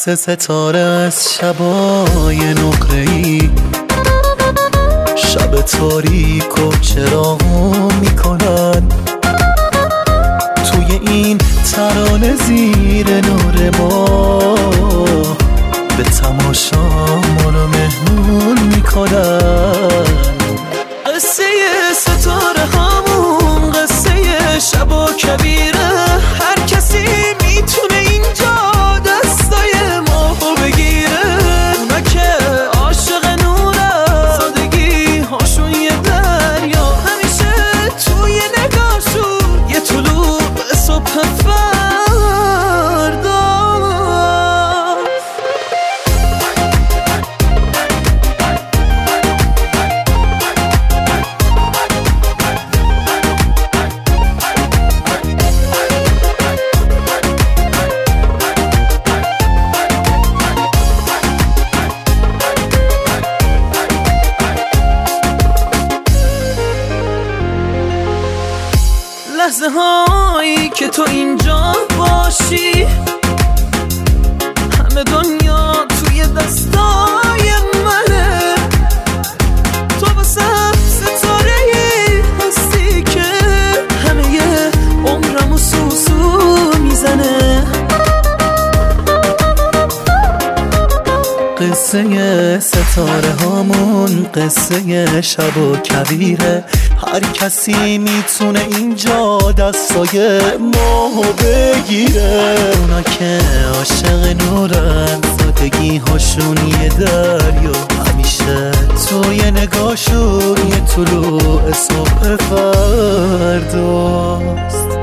عکس ستاره از شبای نقره‌ای، شب تاریک و چراغو میکنن توی این ترانه زیر نور ما، به تماشا مانو مهمون میکنن. قصه ستاره همون قصه شب و کبیره، هر کسی میتونه اینجا دستای ما بگیره. اونا که عاشق نورن، سادگی هاشون یه دریا، همیشه توی نگاهشون یه طلوع به صبح فردا. لحظه هایی که تو اینجا باشی، همه دنیا توی دستای منه. تو واسه ستاره‌ای هستی که همه عمرمو سوسو میزنه. قصه ستاره هامون قصه شب و کبیره، هر کسی میتونه اینجا دستای ما بگیره. اونا که عاشق نورن، سادگی هاشون یه دریا، همیشه توی نگاهشون یه طلوع صبح فرداست.